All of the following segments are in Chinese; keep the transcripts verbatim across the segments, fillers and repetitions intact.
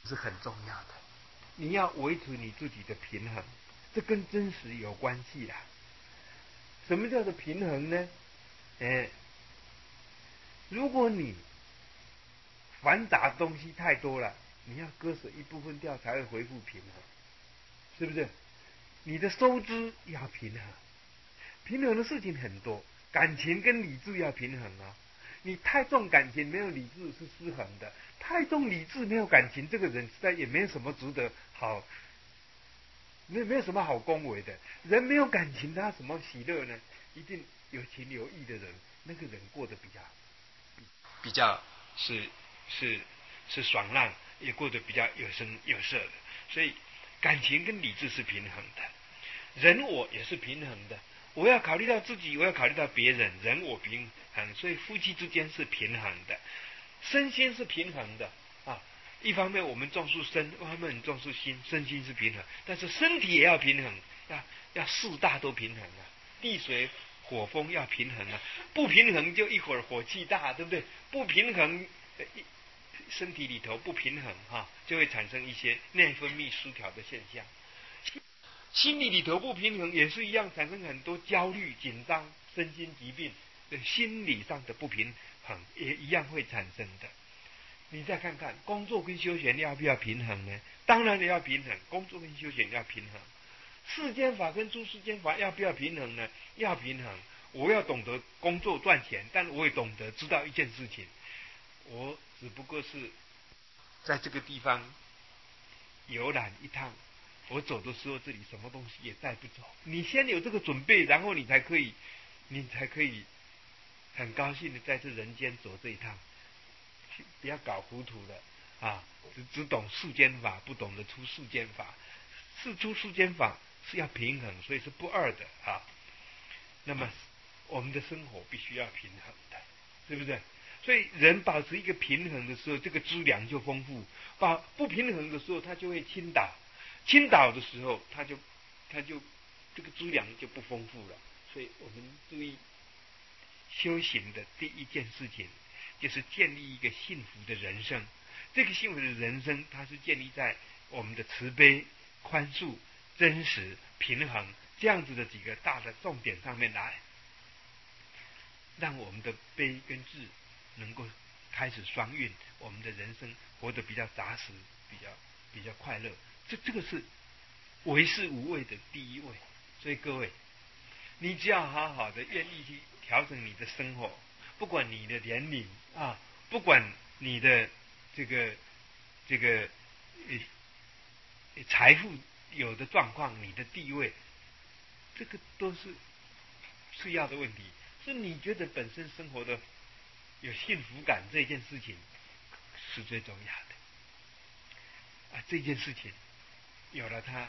是很重要的。你要维持你自己的平衡，这跟真实有关系啦。什么叫做平衡呢？哎，如果你繁杂东西太多了，你要割舍一部分掉，才会恢复平衡，是不是？你的收支要平衡，平衡的事情很多，感情跟理智要平衡啊。你太重感情没有理智是失衡的，太重理智没有感情，这个人实在也没有什么值得好，没没有什么好恭维的。人没有感情，他什么喜乐呢？一定有情有义的人，那个人过得比较比较是是是爽朗，也过得比较有声有色的。所以感情跟理智是平衡的，人我也是平衡的。我要考虑到自己，我要考虑到别人，人我平衡，所以夫妻之间是平衡的，身心是平衡的啊。一方面我们重视身，一方面很重视心，身心是平衡，但是身体也要平衡，要要四大都平衡啊，地水火风要平衡啊，不平衡就一会儿火气大，对不对？不平衡，身体里头不平衡哈、啊，就会产生一些内分泌失调的现象。心理里头不平衡也是一样，产生很多焦虑、紧张、身心疾病，心理上的不平衡也一样会产生的。你再看看工作跟休闲要不要平衡呢？当然也要平衡，工作跟休闲要平衡。世间法跟诸世间法要不要平衡呢？要平衡。我要懂得工作赚钱，但我也懂得知道一件事情，我只不过是在这个地方游览一趟，我走的时候这里什么东西也带不走。你先有这个准备，然后你才可以，你才可以很高兴的在这人间走这一趟。不要搞糊涂了啊！只只懂世间法，不懂得出世间法。是出世间法是要平衡，所以是不二的啊。那么我们的生活必须要平衡的，对不对？所以人保持一个平衡的时候，这个资粮就丰富；把不平衡的时候，它就会倾倒；倾倒的时候，它就它就这个资粮就不丰富了。所以我们注意修行的第一件事情，就是建立一个幸福的人生。这个幸福的人生，它是建立在我们的慈悲、宽恕、真实、平衡这样子的几个大的重点上面来，让我们的悲跟智能够开始双运，我们的人生活得比较扎实，比较比较快乐。这这个是为世无畏的第一位。所以各位，你只要好好的愿意去调整你的生活，不管你的年龄啊，不管你的这个这个呃财富有的状况，你的地位，这个都是次要的问题。是你觉得本身生活的有幸福感这件事情是最重要的啊！这件事情有了它，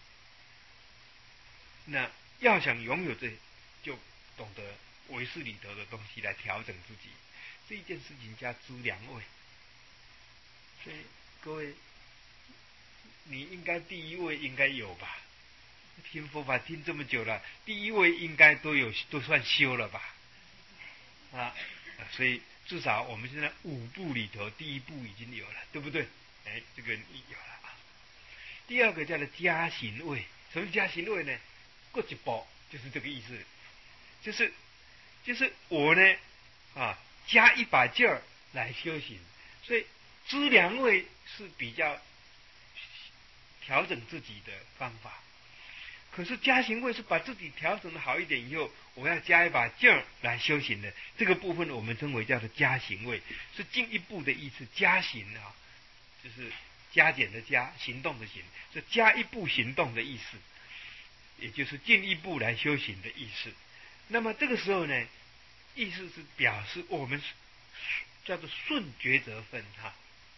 那要想拥有这，就懂得唯识里头的东西来调整自己。这一件事情叫知良味。所以各位，你应该第一位应该有吧？听佛法听这么久了，第一位应该都有，都算修了吧？啊，所以至少我们现在五步里头第一步已经有了，对不对？哎，这个你有了啊。第二个叫做加行位。什么加行位呢？过一步就是这个意思，就是就是我呢啊加一把劲儿来修行。所以知良位是比较调整自己的方法。可是加行位是把自己调整的好一点以后，我要加一把劲儿来修行的。这个部分我们称为叫做加行位，是进一步的意思。加行啊，就是加减的加，行动的行，是加一步行动的意思，也就是进一步来修行的意思。那么这个时候呢，意思是表示我们叫做顺抉择分哈。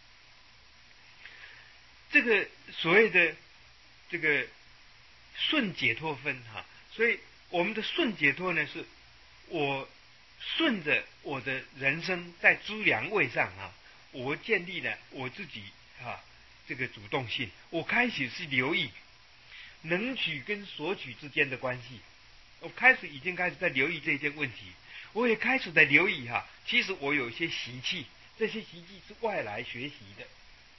这个所谓的这个顺解脱分哈，所以我们的顺解脱呢，是我顺着我的人生在知良位上啊，我建立了我自己啊这个主动性，我开始是留意能取跟索取之间的关系，我开始已经开始在留意这件问题，我也开始在留意哈，其实我有一些习气，这些习气是外来学习的。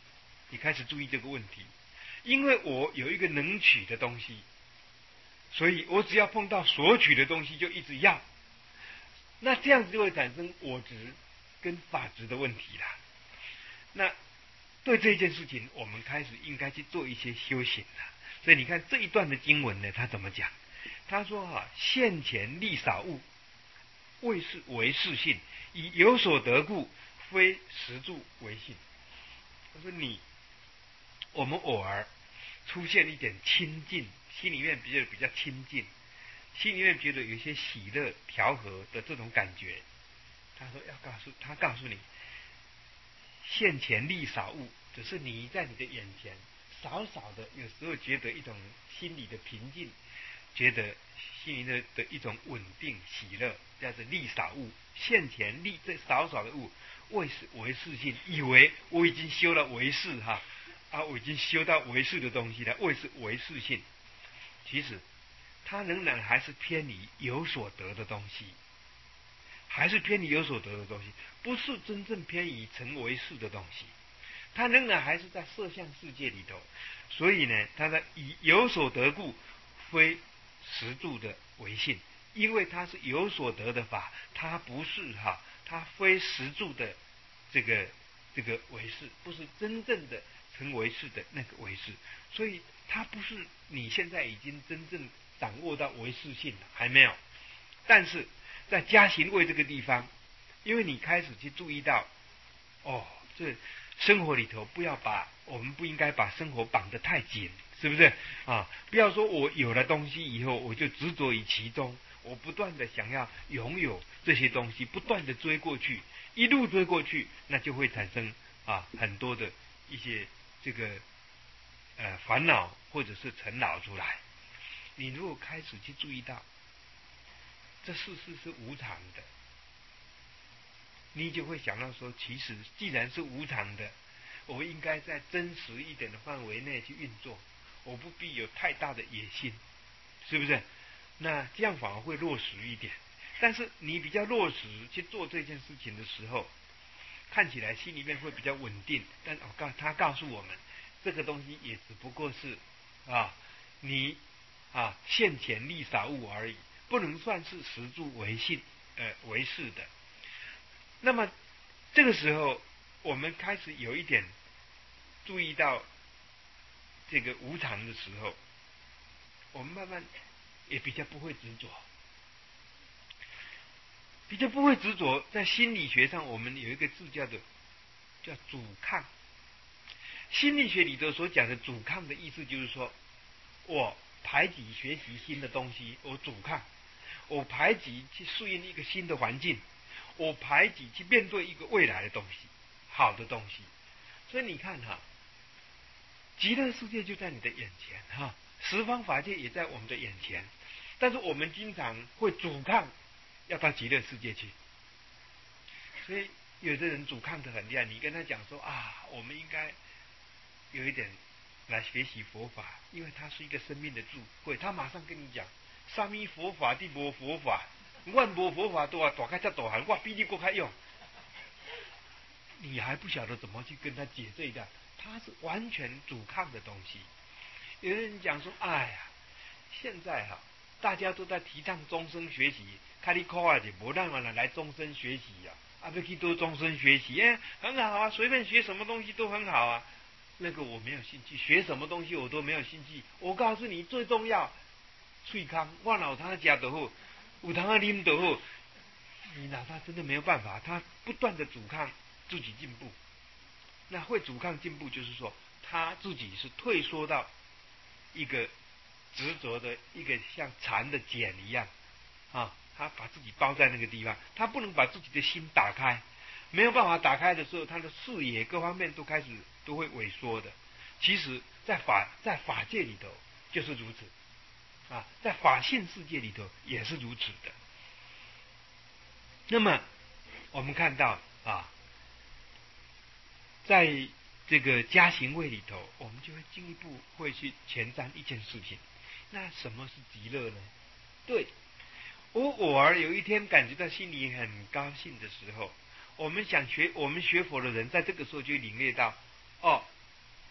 你开始注意这个问题，因为我有一个能取的东西，所以我只要碰到索取的东西就一直要，那这样子就会产生我执跟法执的问题啦。那对这件事情，我们开始应该去做一些修行了。所以你看这一段的经文呢，他怎么讲？他说啊，现前利少物，为是为是性，以有所得故，非实住为性。他说你，我们偶尔出现一点亲近，心里面比较比较亲近，心里面觉得有一些喜乐调和的这种感觉。他说要告诉他告诉你，现前利少物，只是你在你的眼前少少的，有时候觉得一种心理的平静，觉得心里的的一种稳定喜乐，叫做利少物。现前利这少少的物，为是为是性，以为我已经修了为是哈啊，我已经修到为是的东西了，为是为是性。其实它仍然还是偏离有所得的东西，还是偏离有所得的东西，不是真正偏离成为是的东西。它仍然还是在色相世界里头，所以呢，它的以有所得故，非实住的为性。因为它是有所得的法，它不是哈，它非实住的这个这个为是，不是真正的成为是的那个为是，所以它不是你现在已经真正掌握到为是性了，还没有。但是在加行位这个地方，因为你开始去注意到，哦，这生活里头不要把我们不应该把生活绑得太紧，是不是啊？不要说我有了东西以后我就执着于其中，我不断的想要拥有这些东西，不断的追过去，一路追过去，那就会产生啊很多的一些这个呃烦恼或者是尘恼出来。你如果开始去注意到这世事是无常的，你就会想到说，其实既然是无常的，我应该在真实一点的范围内去运作，我不必有太大的野心，是不是？那这样反而会落实一点。但是你比较落实去做这件事情的时候，看起来心里面会比较稳定，但我告他告诉我们，这个东西也只不过是啊，你啊现前利少物而已，不能算是实住为性呃为是的。那么这个时候，我们开始有一点注意到这个无常的时候，我们慢慢也比较不会执着，比较不会执着。在心理学上，我们有一个字叫做叫阻抗。心理学里头所讲的阻抗的意思，就是说我排挤学习新的东西，我阻抗；我排挤去适应一个新的环境，我排挤去面对一个未来的东西，好的东西。所以你看哈，极乐世界就在你的眼前哈，十方法界也在我们的眼前，但是我们经常会阻抗要到极乐世界去。所以有的人阻抗得很厉害，你跟他讲说啊，我们应该有一点来学习佛法，因为它是一个生命的智慧，他马上跟你讲，三咪佛法的无佛法，我无佛法都啊大开这大汉，我比你更还用。你还不晓得怎么去跟他解这一段，他是完全阻抗的东西。有人讲说，哎呀，现在哈、啊，大家都在提倡终身学习，看你考啊就不让人来终身学习呀、啊，啊，不去多终身学习，哎，很好啊，随便学什么东西都很好啊。那个我没有兴趣，学什么东西我都没有兴趣。我告诉你，最重要，脆康，我老他家的后，有他啉的后，你老他真的没有办法，他不断的阻抗自己进步。那会阻抗进步，就是说他自己是退缩到一个执着的一个像蚕的茧一样啊，他把自己包在那个地方，他不能把自己的心打开。没有办法打开的时候，他的视野各方面都开始都会萎缩的。其实，在法在法界里头就是如此啊，在法性世界里头也是如此的。那么我们看到啊，在这个加行位里头，我们就会进一步会去前瞻一件事情。那什么是极乐呢？对，我偶尔有一天感觉到心里很高兴的时候，我们想学我们学佛的人，在这个时候就领略到，哦，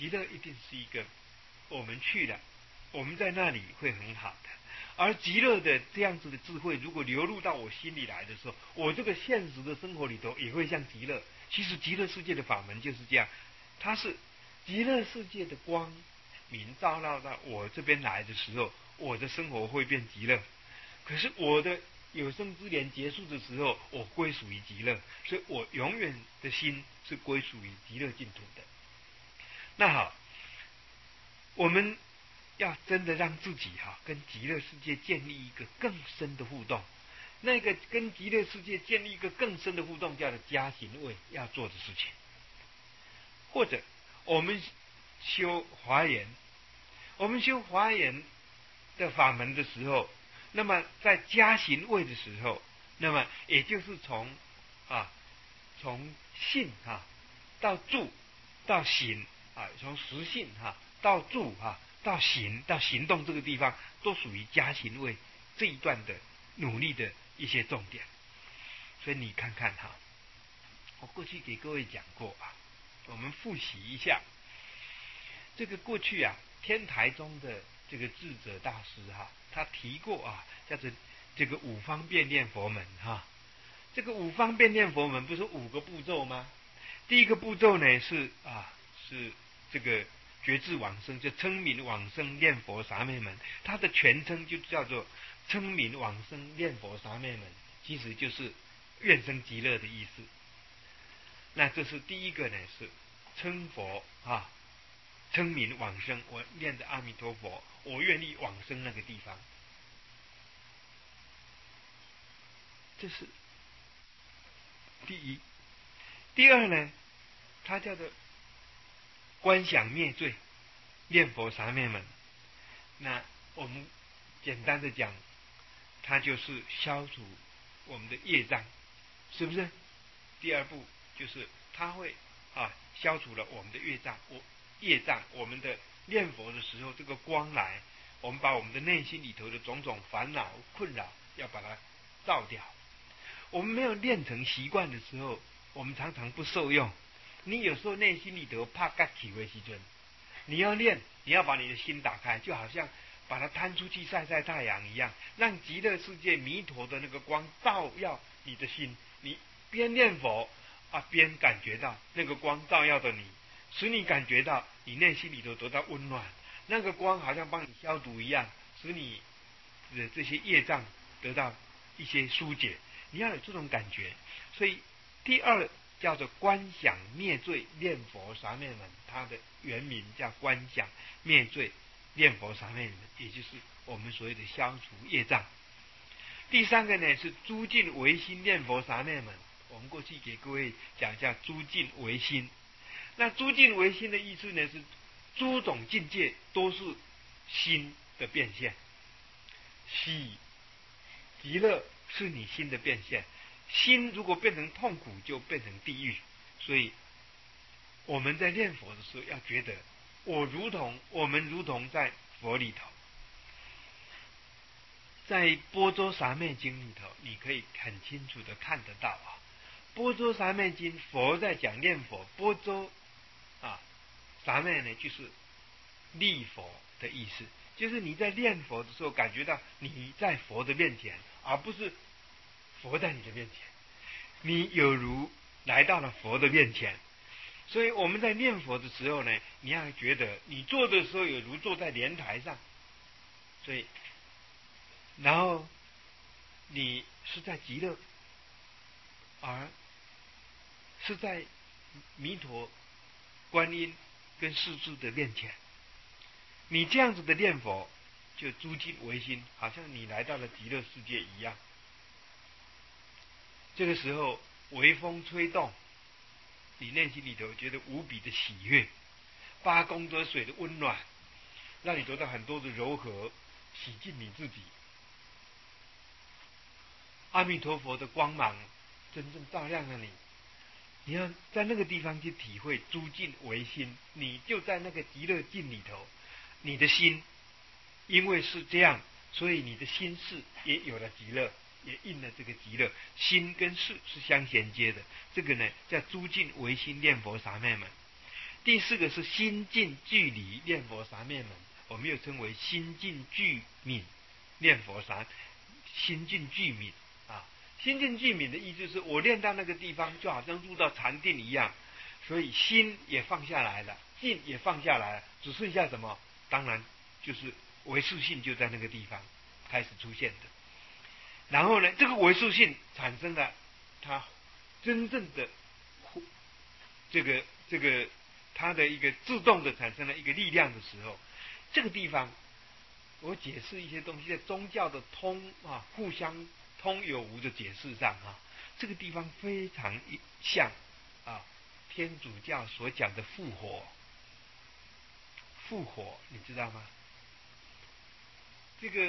极乐一定是一个我们去了，我们在那里会很好的。而极乐的这样子的智慧，如果流入到我心里来的时候，我这个现实的生活里头也会像极乐。其实极乐世界的法门就是这样，它是极乐世界的光明照耀到我这边来的时候，我的生活会变极乐。可是我的有生之年结束的时候，我归属于极乐，所以我永远的心是归属于极乐净土的。那好，我们要真的让自己哈、啊、跟极乐世界建立一个更深的互动，那个跟极乐世界建立一个更深的互动，叫做加行位要做的事情。或者我们修华严，我们修华严的法门的时候，那么在加行位的时候，那么也就是从啊从信哈、啊、到住到行啊，从实性哈、啊、到住哈、啊、到行到行动这个地方，都属于加行位这一段的努力的一些重点。所以你看看哈，我过去给各位讲过啊，我们复习一下这个过去啊，天台宗的这个智者大师哈、啊，他提过啊，叫做这个五方便念佛门哈、啊。这个五方便念佛门不是五个步骤吗？第一个步骤呢是啊是这个觉智往生，就称名往生念佛三昧门，它的全称就叫做称名往生念佛三昧门，其实就是愿生极乐的意思。那这是第一个呢，是称佛啊，称名往生，我念着阿弥陀佛，我愿意往生那个地方，这是第一。第二呢，它叫做观想灭罪念佛三昧门。那我们简单的讲，它就是消除我们的业障，是不是？第二步就是它会啊消除了我们的业障，我业障，我们的念佛的时候，这个光来，我们把我们的内心里头的种种烦恼困扰要把它照掉。我们没有练成习惯的时候，我们常常不受用。你有时候内心里头怕嘎起为时尊，你要练，你要把你的心打开，就好像把它摊出去晒晒太阳一样，让极乐世界弥陀的那个光照耀你的心，你边念佛啊边感觉到那个光照耀着你，使你感觉到你内心里头得到温暖，那个光好像帮你消毒一样，使你的这些业障得到一些疏解。你要有这种感觉。所以第二叫做观想灭罪念佛三昧门，它的原名叫观想灭罪念佛三昧门，也就是我们所谓的消除业障。第三个呢是诸境唯心念佛三昧门，我们过去给各位讲一下诸境唯心。那诸境唯心的意思呢是诸种境界都是心的变现，喜极乐是你心的变现，心如果变成痛苦就变成地狱。所以我们在念佛的时候要觉得我如同我们如同在佛里头。在般舟三昧经里头你可以很清楚的看得到啊，般舟三昧经佛在讲念佛，般舟啊三昧呢就是立佛的意思，就是你在念佛的时候感觉到你在佛的面前，而不是佛在你的面前，你有如来到了佛的面前。所以我们在念佛的时候呢，你要觉得你坐的时候有如坐在莲台上，所以然后你是在极乐，而是在弥陀观音跟世智的面前，你这样子的念佛就诸境唯心，好像你来到了极乐世界一样。这个时候微风吹动，你内心里头觉得无比的喜悦，八功德水的温暖让你得到很多的柔和，洗净你自己。阿弥陀佛的光芒真正照亮了你，你要在那个地方去体会诸境唯心，你就在那个极乐境里头，你的心因为是这样，所以你的心事也有了极乐，也应了这个极乐，心跟事是相衔接的。这个呢叫诸境唯心念佛三昧门。 第四个是心近距离念佛三昧门，我们又称为心近具敏念佛三，心近具敏啊。心近具敏的意思是我练到那个地方，就好像入到禅定一样，所以心也放下来了，境也放下来了，只剩下什么？当然就是唯识性就在那个地方开始出现的。然后呢，这个唯识性产生了它真正的这个这个它的一个自动的产生了一个力量的时候，这个地方我解释一些东西，在宗教的通啊互相通有无的解释上啊，这个地方非常像啊天主教所讲的复活。复活你知道吗？这个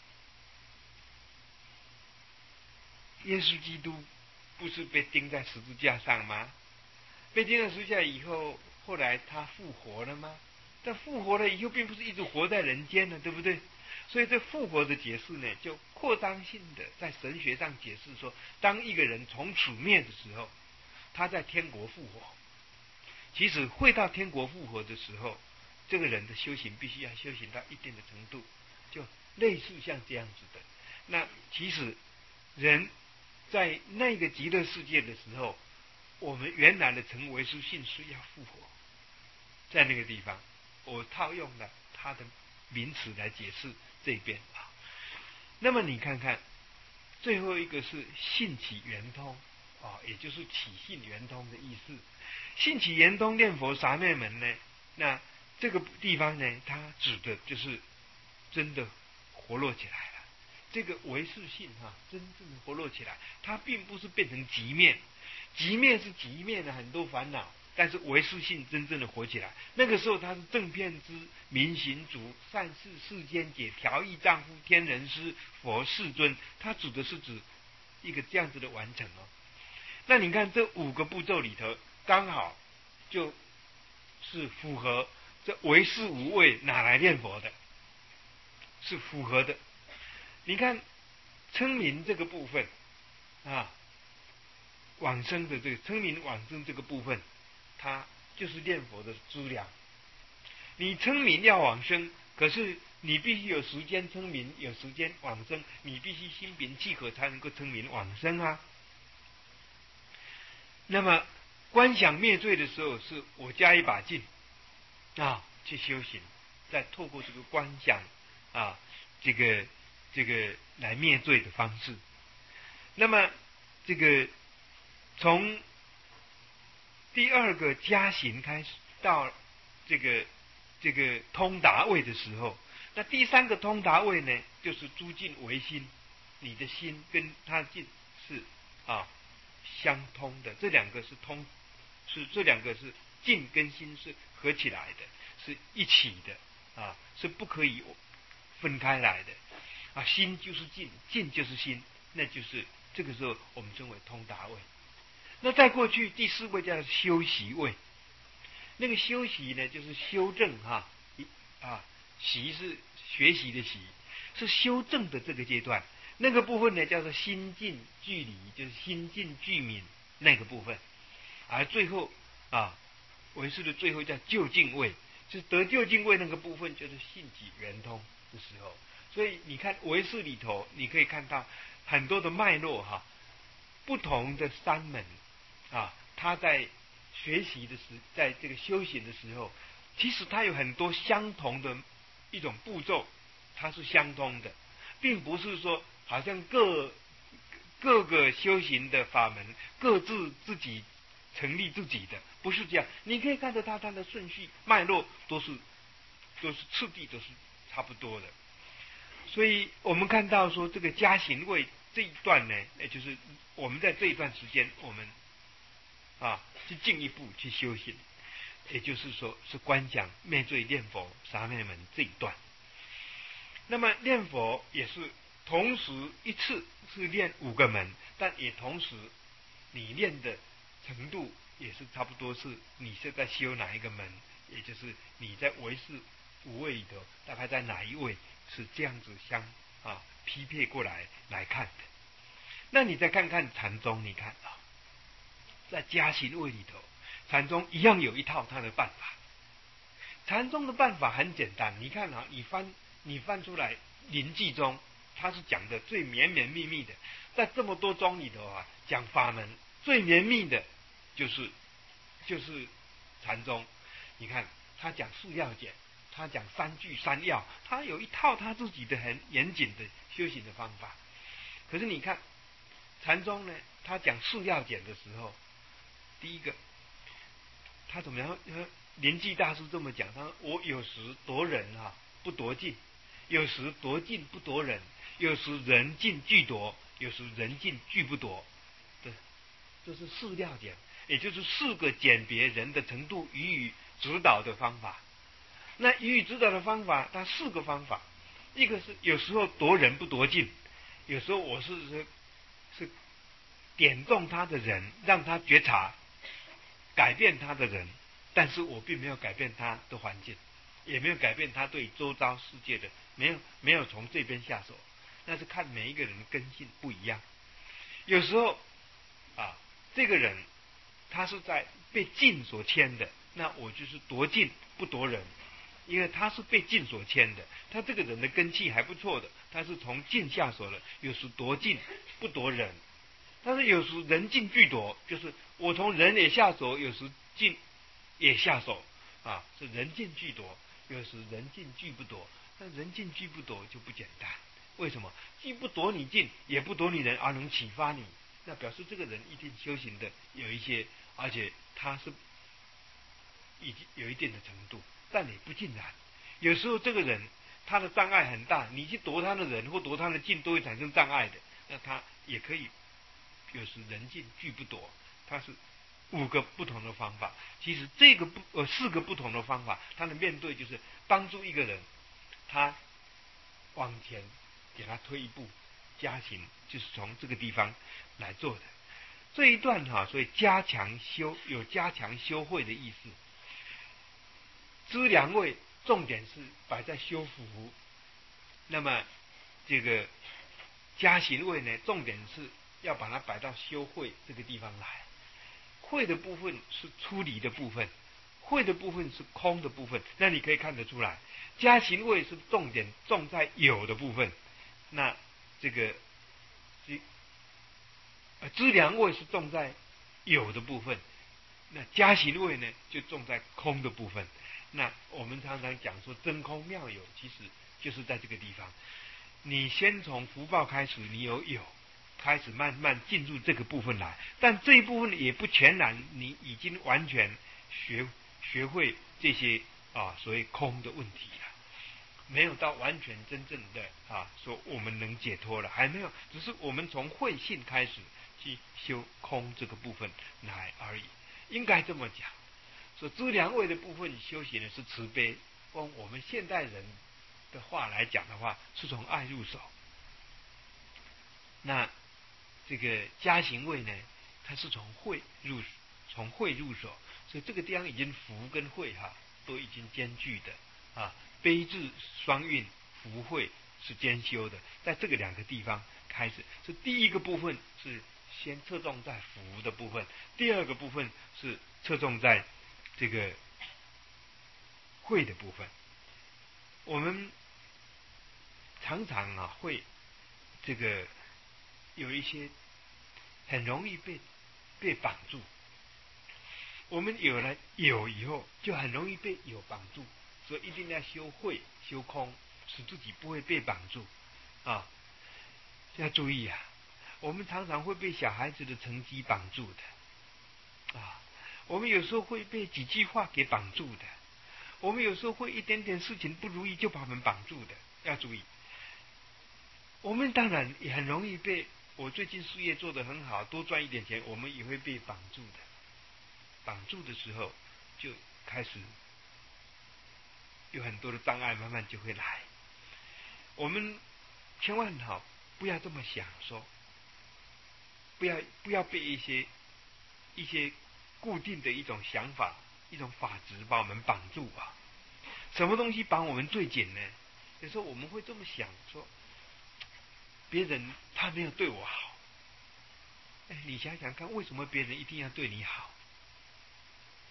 耶稣基督不是被钉在十字架上吗？被钉在十字架以后，后来他复活了吗？但复活了以后，并不是一直活在人间的，对不对？所以这复活的解释呢，就扩张性的在神学上解释说，当一个人从此灭的时候，他在天国复活。其实会到天国复活的时候，这个人的修行必须要修行到一定的程度，就类似像这样子的。那其实人在那个极乐世界的时候，我们原来的成唯识性是要复活，在那个地方，我套用了他的名词来解释这边啊。那么你看看，最后一个是信起圆通啊，也就是起信圆通的意思。信起圆通念佛三昧门呢，那这个地方呢，它指的就是真的活络起来了。这个唯识性哈、啊，真正的活络起来，它并不是变成极灭，极灭是极灭的很多烦恼，但是唯识性真正的活起来，那个时候它是正遍知明行足善事世间解调御丈夫天人师佛世尊，它指的是指一个这样子的完成哦。那你看这五个步骤里头，刚好就是符合这唯识无畏哪来念佛的，是符合的。你看称名这个部分啊，往生的这个称名往生这个部分，它就是念佛的资粮。你称名要往生，可是你必须有时间称名，有时间往生，你必须心平气和才能够称名往生啊。那么观想灭罪的时候，是我加一把劲啊去修行，再透过这个观想啊，这个这个来灭罪的方式。那么这个从第二个加行开始到这个这个通达位的时候，那第三个通达位呢，就是诸境唯心，你的心跟他的境是啊相通的，这两个是通，是这两个是境跟心是合起来的，是一起的啊，是不可以分开来的啊。心就是境，境就是心，那就是这个时候我们称为通达位。那再过去第四位叫修习位，那个修习呢，就是修正哈啊，习是学习的习，是修正的这个阶段。那个部分呢，叫做心境距离，就是心境具敏那个部分。而最后啊，唯识的最后叫究竟位，就是得究竟位那个部分，就是信己圆通的时候。所以你看唯识里头，你可以看到很多的脉络哈，不同的三门啊，他在学习的时，在这个修行的时候，其实它有很多相同的一种步骤，它是相通的，并不是说好像各各个修行的法门各自自己成立自己的，不是这样。你可以看到它它的顺序脉络都是都是次第都是差不多的。所以我们看到说这个加行位这一段呢，也就是我们在这一段时间，我们啊去进一步去修行，也就是说是观想灭罪念佛三昧门这一段。那么念佛也是同时一次是念五个门，但也同时你念的程度也是差不多，是你是在修哪一个门，也就是你在唯识五位里头大概在哪一位，是这样子相啊匹配过来来看的。那你再看看禅宗，你看啊，在加行位里头， 禅宗一样有一套他的办法。禅宗的办法很简单，你看啊，你翻你翻出来《临济宗》，他是讲的最绵绵密密的，在这么多宗里头啊，讲法门最绵密的，就是就是禅宗。你看他讲四要简，他讲三句三要，他有一套他自己的很严谨的修行的方法。可是你看禅宗呢，他讲四要简的时候，第一个他怎么样？临济大师这么讲，他说：“我有时夺人哈、啊，不夺尽；有时夺尽不夺人；有时人尽俱夺；有时人尽俱不夺。”对，这是四要简，也就是四个鉴别人的程度予以指导的方法。那予以指导的方法，它四个方法，一个是有时候夺人不夺尽，有时候我是是是点中他的人，让他觉察，改变他的人。但是我并没有改变他的环境，也没有改变他对周遭世界的，没有没有从这边下手，那是看每一个人的根性不一样。有时候啊，这个人他是在被境所牵的，那我就是夺境不夺人，因为他是被境所牵的，他这个人的根气还不错的，他是从境下手的，有时夺境不夺人，但是有时人境俱夺，就是我从人也下手，有时境也下手啊，是人尽俱夺，有时人尽俱不夺。那人尽俱不夺就不简单，为什么？既不夺你尽，也不夺你人，而能启发你，那表示这个人一定修行的有一些，而且他是已经有一定的程度，但也不尽然。有时候这个人他的障碍很大，你去夺他的人或夺他的尽，都会产生障碍的。那他也可以，有时人尽俱不夺，他是五个不同的方法。其实这个不呃四个不同的方法，他的面对就是帮助一个人，他往前给他推一步，加行就是从这个地方来做的。这一段哈、啊，所以加强修有加强修慧的意思。知良位重点是摆在修福，那么这个加行位呢，重点是要把它摆到修慧这个地方来。慧的部分是出离的部分，慧的部分是空的部分。那你可以看得出来，加行位是重点重在有的部分，那这个这呃知良位是重在有的部分，那加行位呢就重在空的部分。那我们常常讲说真空妙有，其实就是在这个地方。你先从福报开始，你有有。开始慢慢进入这个部分来，但这一部分也不全然你已经完全学学会这些啊所谓空的问题了，没有到完全真正的啊说我们能解脱了，还没有，只是我们从慧性开始去修空这个部分来而已，应该这么讲。说知良位的部分修行的是慈悲，用我们现代人的话来讲的话，是从爱入手。那这个加行位呢，它是从慧入从慧入手，所以这个地方已经福跟慧哈、啊、都已经兼具的啊，悲智双运，福慧是兼修的，在这个两个地方开始，是第一个部分是先侧重在福的部分，第二个部分是侧重在这个慧的部分。我们常常啊会这个有一些很容易被被绑住，我们有了有以后，就很容易被有绑住，所以一定要修慧修空，使自己不会被绑住啊。要注意啊，我们常常会被小孩子的成绩绑住的啊，我们有时候会被几句话给绑住的，我们有时候会一点点事情不如意就把我们绑住的。要注意，我们当然也很容易被我最近事业做得很好，多赚一点钱，我们也会被绑住的。绑住的时候，就开始有很多的障碍，慢慢就会来。我们千万好不要这么想，说不要不要被一些一些固定的一种想法、一种法执把我们绑住啊。什么东西绑我们最紧呢？有时候我们会这么想说，别人他没有对我好，哎，你想想看，为什么别人一定要对你好？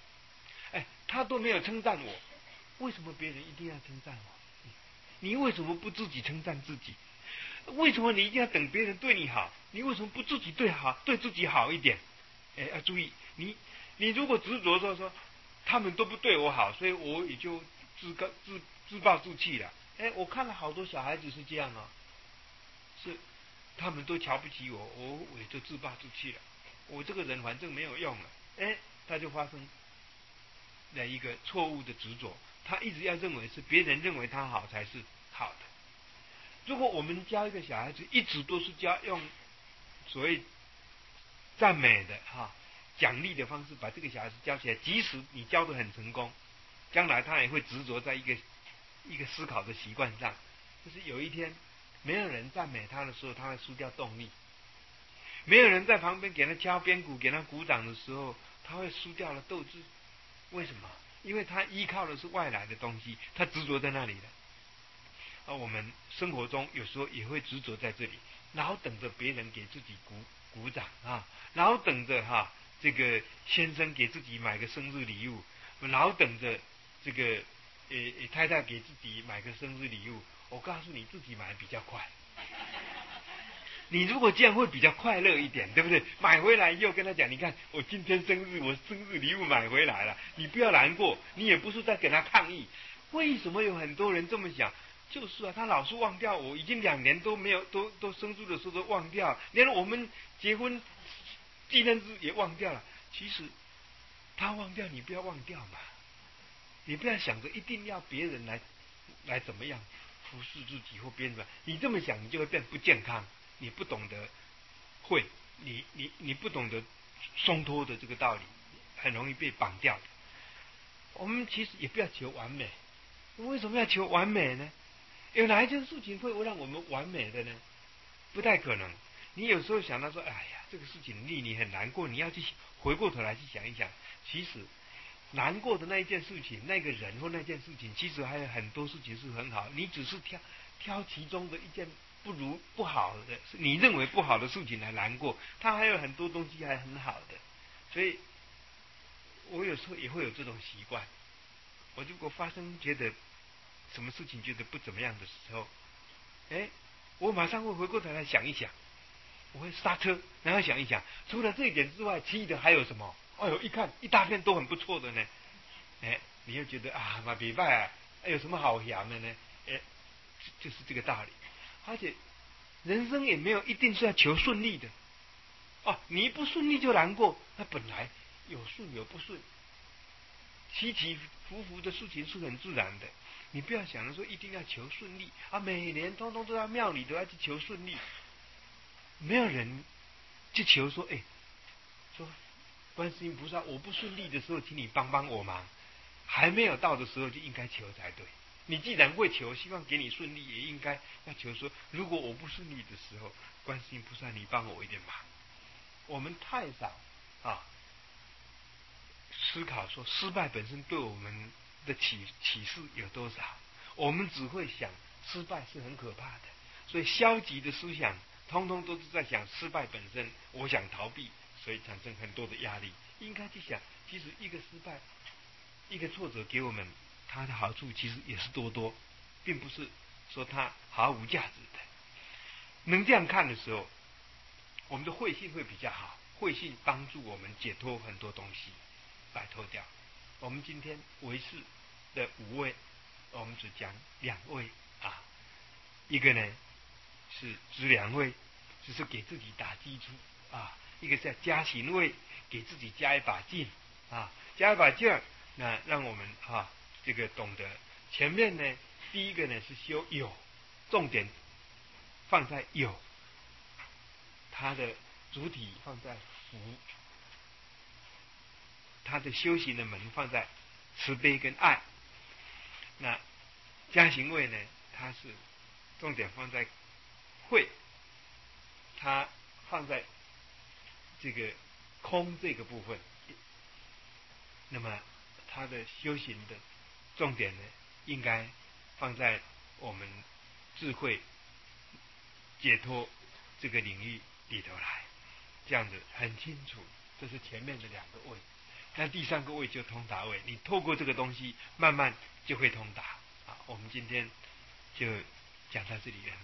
他都没有称赞我，为什么别人一定要称赞我？你为什么不自己称赞自己？为什么你一定要等别人对你好？你为什么不自己对好对自己好一点？哎，要注意，你你如果执着说说他们都不对我好，所以我也就自高自自暴自弃了。哎，我看了好多小孩子是这样啊，是他们都瞧不起我，我我也就自暴自弃了。我这个人反正没有用了，哎，他就发生了一个错误的执着，他一直要认为是别人认为他好才是好的。如果我们教一个小孩子，一直都是教用所谓赞美的哈奖励的方式把这个小孩子教起来，即使你教得很成功，将来他也会执着在一个一个思考的习惯上，就是有一天没有人赞美他的时候，他会输掉动力；没有人在旁边给他敲边鼓、给他鼓掌的时候，他会输掉了斗志。为什么？因为他依靠的是外来的东西，他执着在那里了。而我们生活中有时候也会执着在这里，老等着别人给自己鼓鼓掌啊，老等着哈这个先生给自己买个生日礼物，老等着这个呃太太给自己买个生日礼物。我告诉你，自己买比较快。你如果这样会比较快乐一点，对不对？买回来以后跟他讲，你看我今天生日，我生日礼物买回来了，你不要难过，你也不是在跟他抗议。为什么有很多人这么想？就是啊，他老是忘掉，我已经两年都没有，都都生日的时候都忘掉，连我们结婚纪念日也忘掉了。其实他忘掉，你不要忘掉嘛，你不要想着一定要别人来来怎么样服侍自己或别人怎么样，你这么想，你就会变不健康。你不懂得会，你你你不懂得松脱的这个道理，很容易被绑掉的。我们其实也不要求完美，为什么要求完美呢？有哪一件事情会让我们完美的呢？不太可能。你有时候想到说，哎呀，这个事情令你很难过，你要去回过头来去想一想，其实难过的那一件事情，那个人或那件事情，其实还有很多事情是很好，你只是挑挑其中的一件不如不好的，你认为不好的事情来难过，它还有很多东西还很好的。所以我有时候也会有这种习惯，我如果发生觉得什么事情觉得不怎么样的时候，哎，我马上会回过头来想一想，我会刹车，然后想一想，除了这一点之外，其余的还有什么？哎呦，一看一大片都很不错的呢，哎，你又觉得啊，马比拜啊，有什么好想的呢？哎，就是这个道理。而且人生也没有一定是要求顺利的哦，你一不顺利就难过，那本来有顺有不顺，起起伏伏的事情是很自然的。你不要想着说一定要求顺利啊，每年通通都要庙里都要去求顺利，没有人去求说，哎，说观世音菩萨，我不顺利的时候，请你帮帮我忙。还没有到的时候就应该求才对。你既然会求，希望给你顺利，也应该要求说，如果我不顺利的时候，观世音菩萨，你帮我一点忙。我们太少啊思考说失败本身对我们的启启示有多少，我们只会想失败是很可怕的，所以消极的思想通通都是在想失败本身，我想逃避，所以产生很多的压力。应该去想，其实一个失败一个挫折给我们它的好处其实也是多多，并不是说它毫无价值的。能这样看的时候，我们的慧性会比较好，慧性帮助我们解脱很多东西，摆脱掉。我们今天唯识的五位，我们只讲两位啊，一个呢是知良位，就是给自己打基础啊；一个是加行位，给自己加一把劲啊，加一把劲儿，那让我们啊这个懂得。前面呢，第一个呢是修有，重点放在有，它的主体放在福，他的修行的门放在慈悲跟爱。那加行位呢，它是重点放在慧，它放在这个空这个部分。那么它的修行的重点呢，应该放在我们智慧解脱这个领域里头来，这样子很清楚。这是前面的两个位。 那第三个位就通达位，你透过这个东西，慢慢就会通达。啊，我们今天就讲到这里了。